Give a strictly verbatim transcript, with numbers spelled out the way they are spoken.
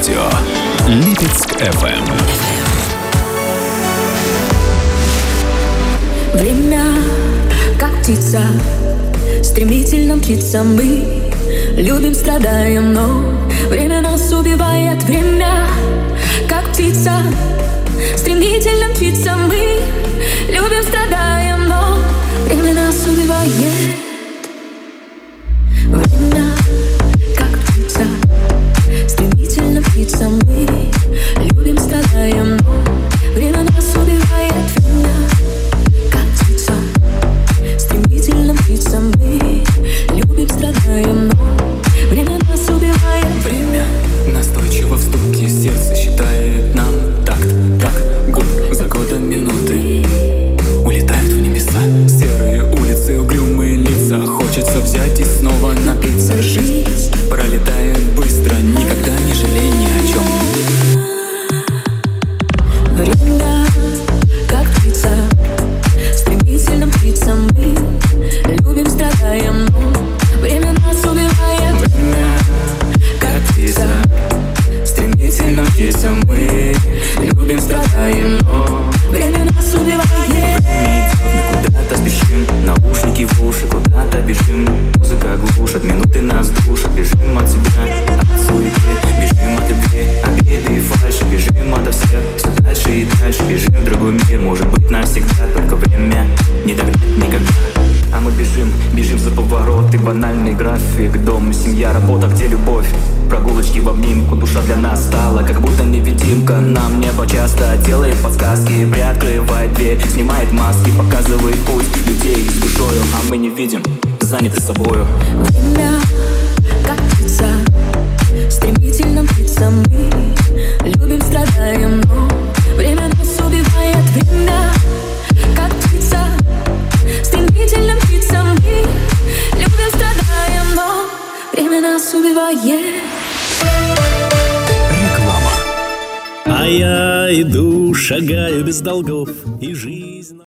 радио Липецк эф эм. Время, как птица, стремительно мчится. Мы любим, страдаем, но время нас убивает. Время, как птица, стремительно мчится. Мы любим, страдаем, но время нас убивает. Время, как птица, стремительно мчится. Мы любим, страдаем, но время нас убивает. Время, как птица, стремительно мчится. Мы любим, страдаем, но время нас убивает. Время настойчиво в стуке сердца считает нам такт. Так, год за годом минуты улетают в небеса. Серые улицы, угрюмые лица. Хочется взять и снова напиться. Жизнь пролетает быстро, никогда не жалей ни о чем. Время, как птица, стремительно мчится. Мы любим, страдаем, но время нас убивает. Время, как птица, стремительно мчится. Мы любим, страдаем, но время нас убивает. мы куда-то спешим, наушники в уши, куда-то бежим. Музыка глушит, минуты нас душат. Бежим от себя, от суеты, бежим от любви, обиды и фальши. Бежим ото всех, все дальше и дальше. Бежим в другой мир, может быть навсегда. Только время не догнать никогда. А мы бежим, бежим за поворот и банальный график. Дом, семья, работа, где любовь? Прогулочки в обнимку, душа для нас стала как будто невидимка. Нам небо часто делает подсказки, приоткрывает дверь, снимает маски, показывает путь людей с душою, а мы не видим, заняты собою. Время, как птица, стремительно мчится. Мы любим, страдаем, но время нас убивает. Время, как птица, стремительно мчится. Мы любим, страдаем, но время нас убивает. Реклама. А я иду, шагаю без долгов, и жизнь...